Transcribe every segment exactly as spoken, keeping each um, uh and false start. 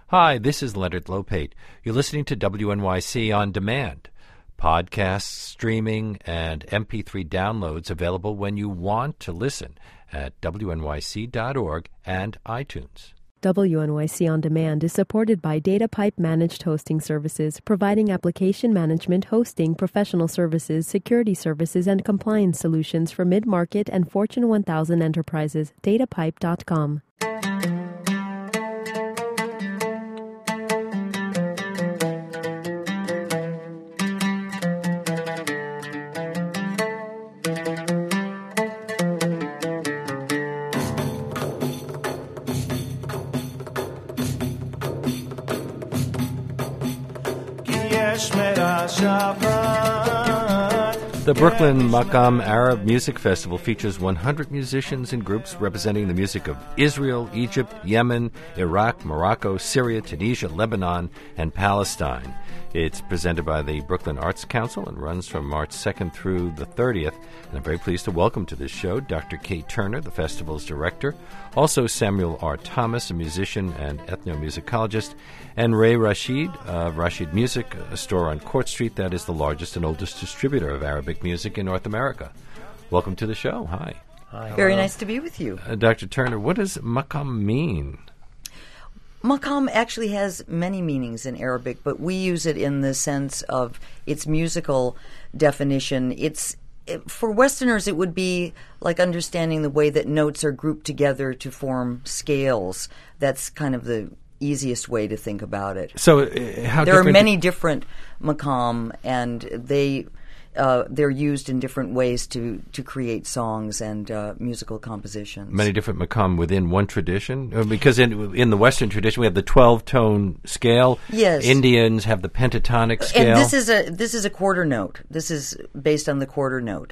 Hi, this is Leonard Lopate. You're listening to W N Y C On Demand. Podcasts, streaming, and M P three downloads available when you want to listen at W N Y C dot org and iTunes. W N Y C On Demand is supported by DataPipe Managed Hosting Services, providing application management, hosting, professional services, security services, and compliance solutions for mid-market and Fortune one thousand enterprises. datapipe dot com. The Brooklyn Maqam Arab Music Festival features one hundred musicians and groups representing the music of Israel, Egypt, Yemen, Iraq, Morocco, Syria, Tunisia, Lebanon, and Palestine. It's presented by the Brooklyn Arts Council and runs from March second through the thirtieth. And I'm very pleased to welcome to this show Doctor Kate Turner, the festival's director, also Samuel R. Thomas, a musician and ethnomusicologist, and Ray Rashid of Rashid Music, a store on Court Street that is the largest and oldest distributor of Arabic music in North America. Welcome to the show. Hi. Hi. Very hello. Nice to be with you. Uh, Doctor Turner, what does maqam mean? Maqam actually has many meanings in Arabic, but we use it in the sense of its musical definition. It's it, for Westerners, it would be like understanding the way that notes are grouped together to form scales. That's kind of the easiest way to think about it. So, uh, how there are many different maqam, and they uh, they're used in different ways to to create songs and uh, musical compositions. Many different maqam within one tradition, uh, because in in the Western tradition we have the twelve tone scale. Yes, Indians have the pentatonic scale. And this is a this is a quarter note. This is based on the quarter note.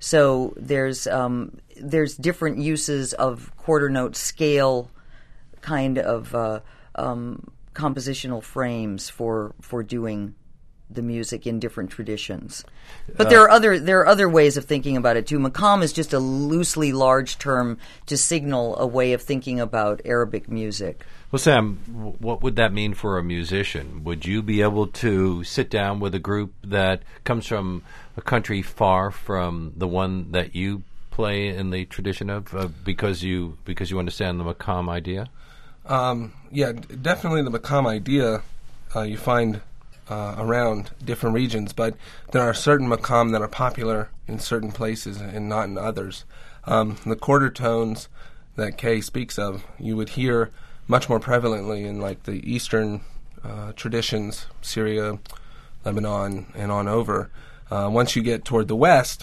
So there's um, there's different uses of quarter note scale, kind of uh, um, compositional frames for for doing the music in different traditions. But uh, there are other there are other ways of thinking about it too. Maqam is just a loosely large term to signal a way of thinking about Arabic music. Well, Sam, what would that mean for a musician? Would you be able to sit down with a group that comes from a country far from the one that you play in the tradition of, uh, because you because you understand the maqam idea? Um, yeah, definitely the maqam idea uh, you find Uh, around different regions, but there are certain maqam that are popular in certain places and not in others. Um, the quarter tones that Kay speaks of, you would hear much more prevalently in like the Eastern uh, traditions, Syria, Lebanon, and on over. Uh, once you get toward the West,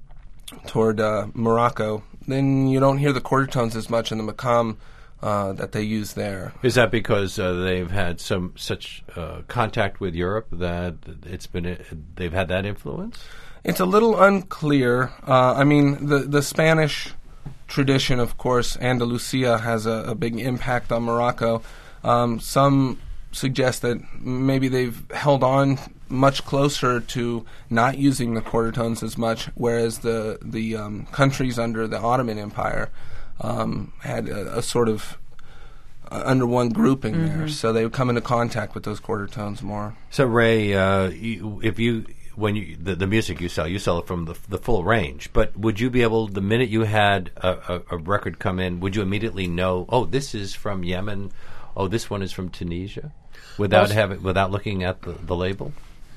toward uh, Morocco, then you don't hear the quarter tones as much in the maqam Uh, that they use there. Is that because uh, they've had some such uh, contact with Europe that it's been uh, they've had that influence? It's a little unclear. Uh, I mean, the the Spanish tradition, of course, Andalusia has a, a big impact on Morocco. Um, some suggest that maybe they've held on much closer to not using the quarter tones as much, whereas the the um, countries under the Ottoman Empire Um, had a, a sort of uh, under one grouping mm-hmm. there, so they would come into contact with those quarter tones more. So, Ray, uh, you, if you when you the, the music you sell, you sell it from the the full range. But would you be able, the minute you had a, a, a record come in, would you immediately know? Oh, this is from Yemen. Oh, this one is from Tunisia, without most, having without looking at the, the label.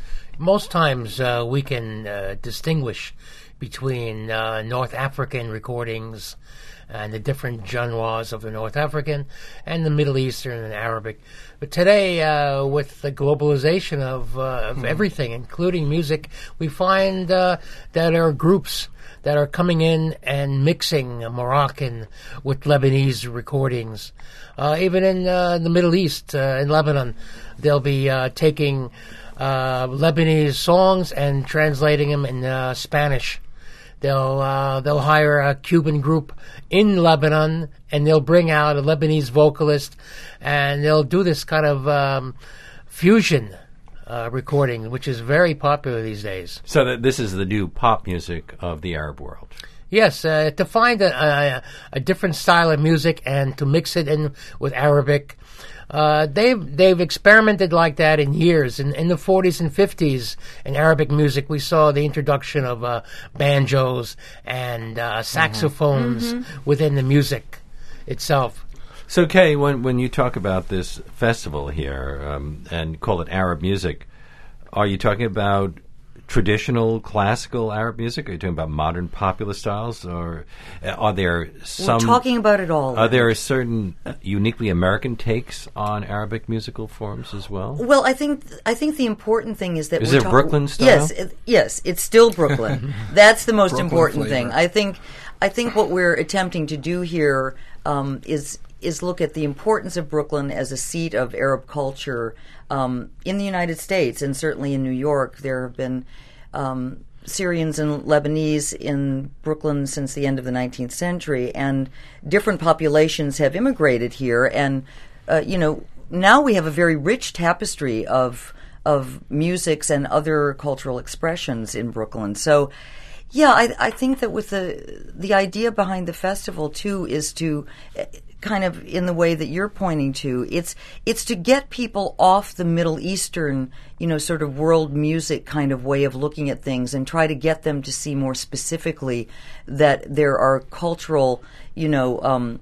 Most times uh, we can uh, distinguish between uh, North African recordings and the different genres of the North African and the Middle Eastern and Arabic. But today, uh, with the globalization of, uh, of mm. everything, including music, we find uh, that there are groups that are coming in and mixing Moroccan with Lebanese recordings. Uh, even in uh, the Middle East, uh, in Lebanon, they'll be uh, taking uh, Lebanese songs and translating them in uh, Spanish. They'll uh, they'll hire a Cuban group in Lebanon, and they'll bring out a Lebanese vocalist, and they'll do this kind of um, fusion uh, recording, which is very popular these days. So that this is the new pop music of the Arab world. Yes, uh, to find a, a, a different style of music and to mix it in with Arabic. Uh, they've they've experimented like that in years. In, in the forties and fifties, in Arabic music, we saw the introduction of uh, banjos and uh, saxophones mm-hmm. within the music itself. So, Kay, when when you talk about this festival here um, and call it Arab music, are you talking about traditional classical Arab music? Are you talking about modern popular styles, or are there some? We're talking about it all. Are there certain uniquely American takes on Arabic musical forms as well? Well, I think I think the important thing is that is we're it ta- Brooklyn style? Yes, it, yes, it's still Brooklyn. That's the most Brooklyn important flavor. thing. I think. I think what we're attempting to do here um, is is look at the importance of Brooklyn as a seat of Arab culture um, in the United States, and certainly in New York. There have been um, Syrians and Lebanese in Brooklyn since the end of the nineteenth century, and different populations have immigrated here. And uh, you know, now we have a very rich tapestry of of musics and other cultural expressions in Brooklyn. So. Yeah, I, I think that with the the idea behind the festival too is to uh, kind of in the way that you're pointing to, it's it's to get people off the Middle Eastern, you know, sort of world music kind of way of looking at things, and try to get them to see more specifically that there are cultural, you know, um,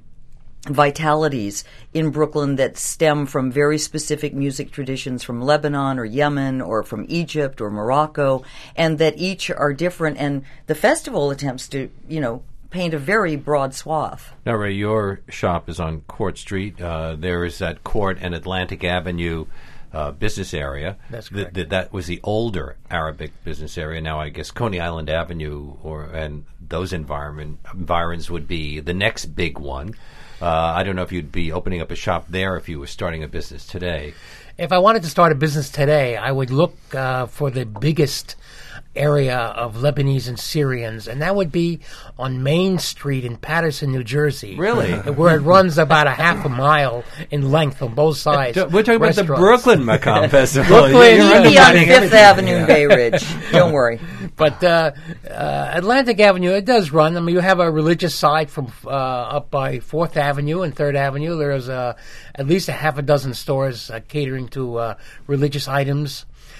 vitalities in Brooklyn that stem from very specific music traditions from Lebanon or Yemen or from Egypt or Morocco, and that each are different. And the festival attempts to, you know, paint a very broad swath. Now, Ray, your shop is on Court Street. Uh, there is that Court and Atlantic Avenue uh, business area. That's correct. Th- th- that was the older Arabic business area. Now, I guess Coney Island Avenue or and those environment environs would be the next big one. Uh, I don't know if you'd be opening up a shop there if you were starting a business today. If I wanted to start a business today, I would look uh, for the biggest area of Lebanese and Syrians, and that would be on Main Street in Paterson, New Jersey. Really? Where it runs about a half a mile in length on both sides. We're talking about the Restaurants. Brooklyn Macam Festival. Brooklyn, You're Maybe on undermining Fifth everything. Avenue in Bay Ridge. Don't worry. But uh, uh, Atlantic Avenue, it does run. I mean, you have a religious side from uh, up by Fourth Avenue and Third Avenue. There's uh, at least a half a dozen stores uh, catering to uh, religious items.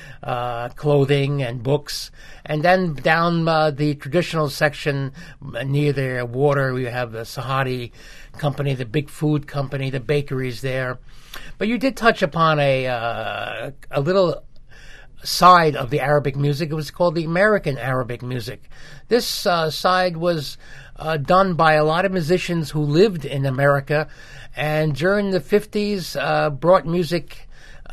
Uh, clothing and books, and then down uh, the traditional section uh, near the water, we have the Sahadi company, the big food company, the bakeries there. But you did touch upon a uh, a little side of the Arabic music. It was called the American Arabic music. This uh, side was uh, done by a lot of musicians who lived in America, and during the fifties uh, brought music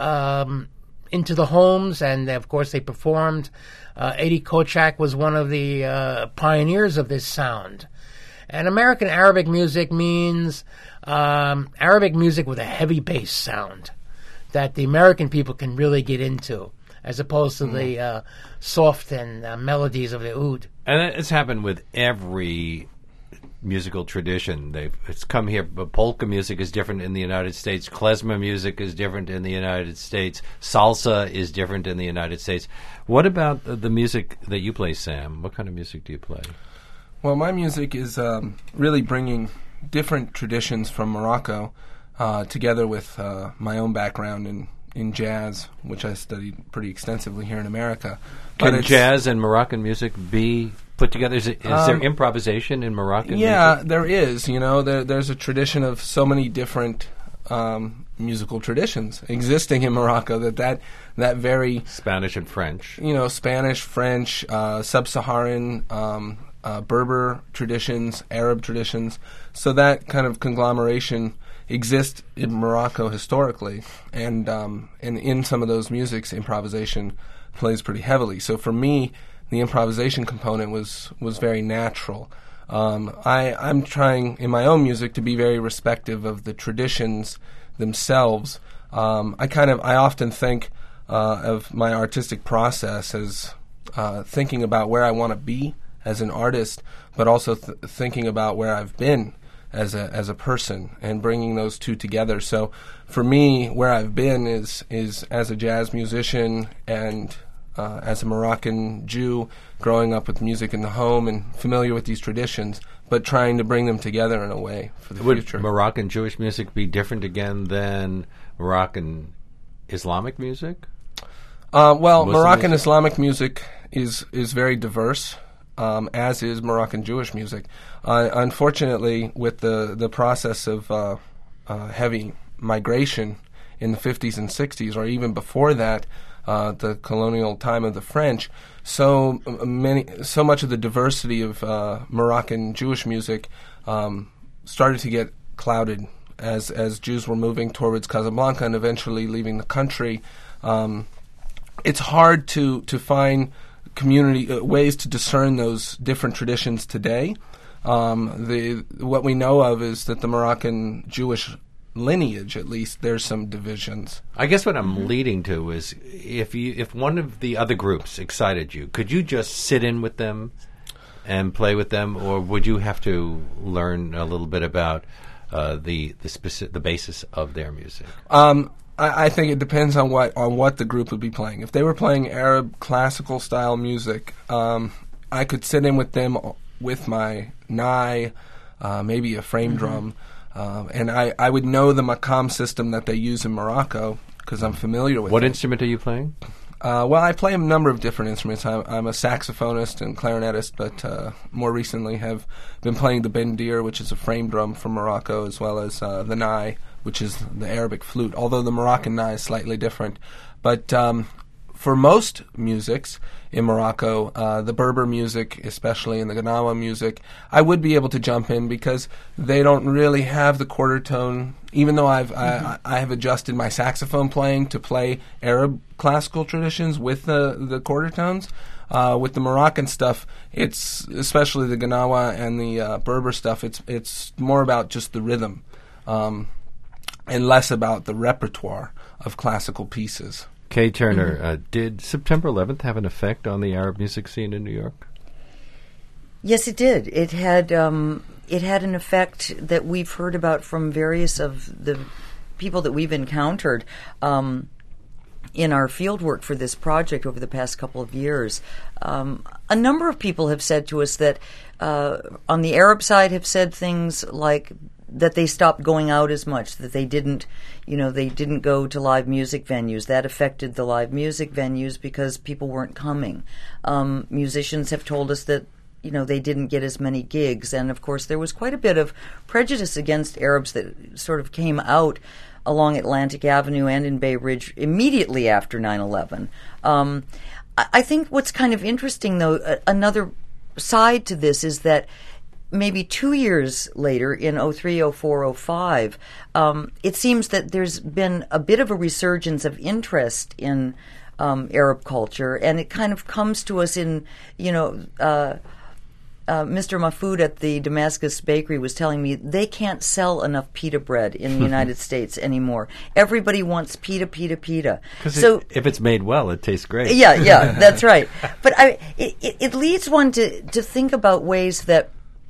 Um, into the homes, and of course they performed. Uh, Eddie Kochak was one of the uh, pioneers of this sound. And American Arabic music means um, Arabic music with a heavy bass sound that the American people can really get into, as opposed to mm. the uh, soft and uh, melodies of the oud. And it's happened with every musical tradition. They've it's come here. But polka music is different in the United States. Klezmer music is different in the United States. Salsa is different in the United States. What about the, the music that you play, Sam? What kind of music do you play? Well, my music is um, really bringing different traditions from Morocco uh, together with uh, my own background in, in jazz, which I studied pretty extensively here in America. Can But jazz and Moroccan music be put together? Is, it, is Um, there improvisation in Moroccan Yeah, music? there is. You know, there, there's a tradition of so many different um, musical traditions existing in Morocco that that, that very, Spanish and French. you know, Spanish, French, uh, Sub-Saharan, um, uh, Berber traditions, Arab traditions. So that kind of conglomeration exists in Morocco historically, and um, and in some of those musics, improvisation plays pretty heavily. So for me, the improvisation component was was very natural. Um, I, I'm trying in my own music to be very respective of the traditions themselves. Um, I kind of I often think uh, of my artistic process as uh, thinking about where I want to be as an artist, but also th- thinking about where I've been as a as a person and bringing those two together. So for me, where I've been is is as a jazz musician and uh, as a Moroccan Jew, growing up with music in the home and familiar with these traditions, but trying to bring them together in a way for the Would future. Moroccan Jewish music be different again than Moroccan Islamic music? Uh, well, Muslim Moroccan music? Islamic music is is very diverse, um, as is Moroccan Jewish music. Uh, unfortunately, with the the process of uh, uh, heavy migration in the fifties and sixties, or even before that, uh, the colonial time of the French, so many, so much of the diversity of uh, Moroccan Jewish music um, started to get clouded as as Jews were moving towards Casablanca and eventually leaving the country. Um, it's hard to to find community uh, ways to discern those different traditions today. Um, the what we know of is that the Moroccan Jewish lineage, at least, there's some divisions. I guess what I'm leading to is if you if one of the other groups excited you, could you just sit in with them and play with them, or would you have to learn a little bit about uh, the the specific the basis of their music? Um, I, I think it depends on what on what the group would be playing. If they were playing Arab classical style music, um, I could sit in with them with my nai, uh, maybe a frame mm-hmm. drum, um, and I, I would know the maqam system that they use in Morocco because I'm familiar with it. What instrument are you playing? Uh, well, I play a number of different instruments. I'm, I'm a saxophonist and clarinetist, but uh, more recently have been playing the bendir, which is a frame drum from Morocco, as well as uh, the nai, which is the Arabic flute, although the Moroccan nai is slightly different. But um, for most musics in Morocco, uh, the Berber music, especially, and the Gnawa music, I would be able to jump in because they don't really have the quarter tone. Even though I've mm-hmm. I, I have adjusted my saxophone playing to play Arab classical traditions with the the quarter tones, uh, with the Moroccan stuff, it's especially the Gnawa and the uh, Berber stuff. It's it's more about just the rhythm, um, and less about the repertoire of classical pieces. Kay Turner, Mm-hmm. uh, did September eleventh have an effect on the Arab music scene in New York? Yes, it did. It had um, it had an effect that we've heard about from various of the people that we've encountered um, in our field work for this project over the past couple of years. Um, a number of people have said to us that uh, on the Arab side have said things like that they stopped going out as much, that they didn't, you know, they didn't go to live music venues. That affected the live music venues because people weren't coming. Um, musicians have told us that, you know, they didn't get as many gigs. And, of course, there was quite a bit of prejudice against Arabs that sort of came out along Atlantic Avenue and in Bay Ridge immediately after nine eleven. Um, I, I think what's kind of interesting, though, a, another side to this is that maybe two years later, in oh three, oh four, oh five, um, it seems that there's been a bit of a resurgence of interest in um, Arab culture, and it kind of comes to us in, you know, uh, uh, Mister Mahfoud at the Damascus Bakery was telling me they can't sell enough pita bread in the United States anymore. Everybody wants pita, pita, pita. So it, if it's made well, it tastes great. Yeah, yeah, that's right. But I, it, it, it leads one to, to think about ways that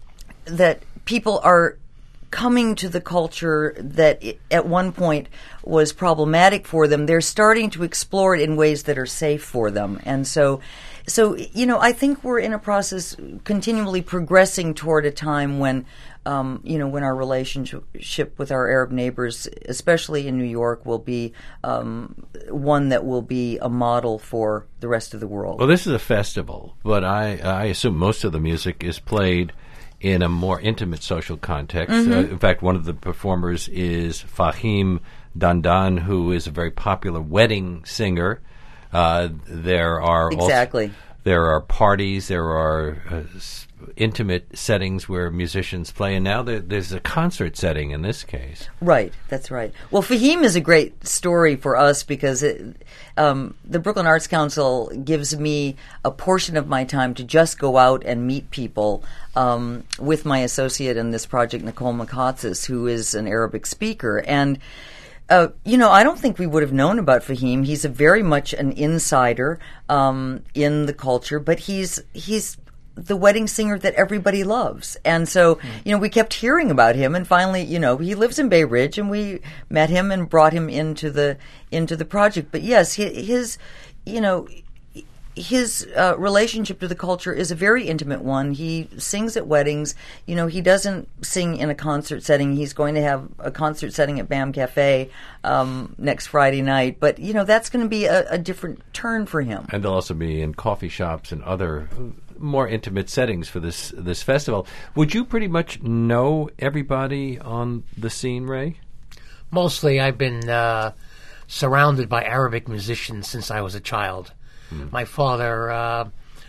that people are coming to the culture that it, at one point was problematic for them. They're starting to explore it in ways that are safe for them. And so, so you know, I think we're in a process continually progressing toward a time when, um, you know, when our relationship with our Arab neighbors, especially in New York, will be um, one that will be a model for the rest of the world. Well, this is a festival, but I, I assume most of the music is played in a more intimate social context. Mm-hmm. Uh, in fact, one of the performers is Fahim Dandan, who is a very popular wedding singer. Uh, there are exactly. Also, there are parties, there are uh, s- intimate settings where musicians play, and now there, there's a concert setting in this case. Right, that's right. Well, Fahim is a great story for us because it, um, the Brooklyn Arts Council gives me a portion of my time to just go out and meet people um, with my associate in this project, Nicole Makatzis, who is an Arabic speaker. And Uh, you know, I don't think we would have known about Fahim. He's a very much an insider um, in the culture, but he's he's the wedding singer that everybody loves. And so, mm. you know, we kept hearing about him, and finally, you know, he lives in Bay Ridge, and we met him and brought him into the into the project. But yes, his, his you know, his uh, relationship to the culture is a very intimate one. He sings at weddings. You know, he doesn't sing in a concert setting. He's going to have a concert setting at BAM Cafe um, next Friday night. But, you know, that's going to be a, a different turn for him. And they'll also be in coffee shops and other more intimate settings for this this festival. Would you pretty much know everybody on the scene, Ray? Mostly I've been uh, surrounded by Arabic musicians since I was a child. My father uh,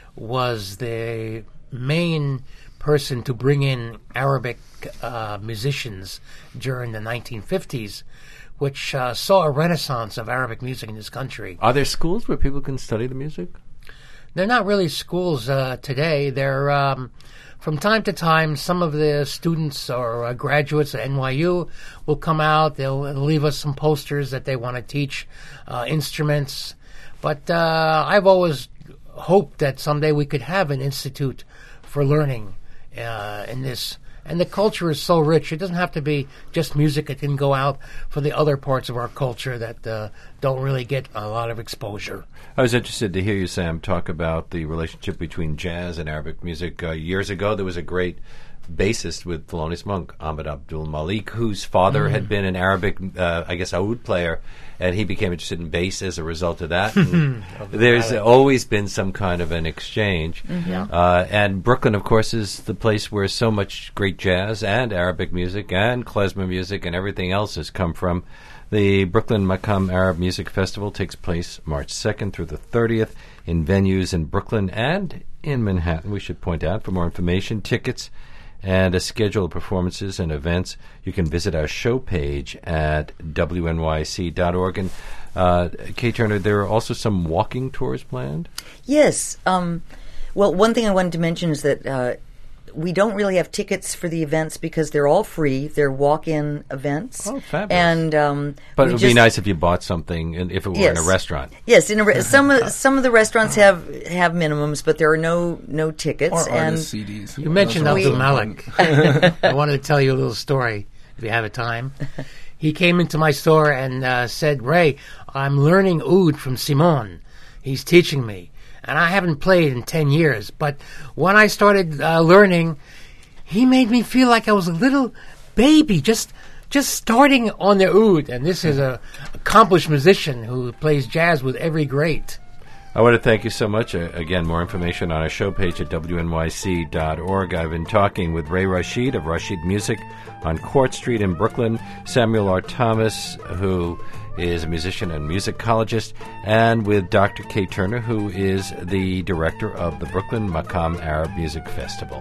was the main person to bring in Arabic uh, musicians during the nineteen fifties, which uh, saw a renaissance of Arabic music in this country. Are there schools where people can study the music? They're not really schools uh, today. They're, um, from time to time, some of the students or uh, graduates at N Y U will come out. They'll leave us some posters that they want to teach uh, instruments. But uh, I've always hoped that someday we could have an institute for learning uh, in this. And the culture is so rich. It doesn't have to be just music. It can go out for the other parts of our culture that uh, don't really get a lot of exposure. I was interested to hear you, Sam, talk about the relationship between jazz and Arabic music. Uh, years ago, there was a great bassist with Thelonious Monk, Ahmed Abdul Malik, whose father mm. had been an Arabic, uh, I guess, oud player, and he became interested in bass as a result of that. There's always been some kind of an exchange. Mm-hmm. Uh, and Brooklyn, of course, is the place where so much great jazz and Arabic music and klezmer music and everything else has come from. The Brooklyn Maqam Arab Music Festival takes place March second through the thirtieth in venues in Brooklyn and in Manhattan, we should point out. For more information, tickets, and a schedule of performances and events, you can visit our show page at W N Y C dot org. And uh, Kay Turner, there are also some walking tours planned? Yes. Um, well, one thing I wanted to mention is that uh, we don't really have tickets for the events because they're all free. They're walk-in events. Oh, fabulous. And, um, but it would be nice if you bought something and if it were yes. in a restaurant. Yes, in a re- some of, some of the restaurants have, have minimums, but there are no no tickets. Or and artist C Ds. You mentioned Abdul Malik. I wanted to tell you a little story, if you have a time. He came into my store and uh, said, Ray, I'm learning oud from Simon. He's teaching me. And I haven't played in ten years. But when I started uh, learning, he made me feel like I was a little baby, just just starting on the oud. And this is an accomplished musician who plays jazz with every great. I want to thank you so much. Uh, again, more information on our show page at W N Y C dot org. I've been talking with Ray Rashid of Rashid Music on Court Street in Brooklyn, Samuel R. Thomas, who is a musician and musicologist, and with Doctor Kay Turner, who is the director of the Brooklyn Maqam Arab Music Festival.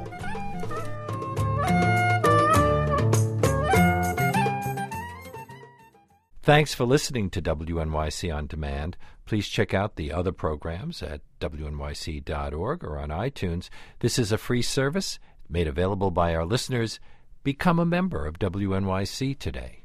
Thanks for listening to W N Y C On Demand. Please check out the other programs at W N Y C dot org or on iTunes. This is a free service made available by our listeners. Become a member of W N Y C today.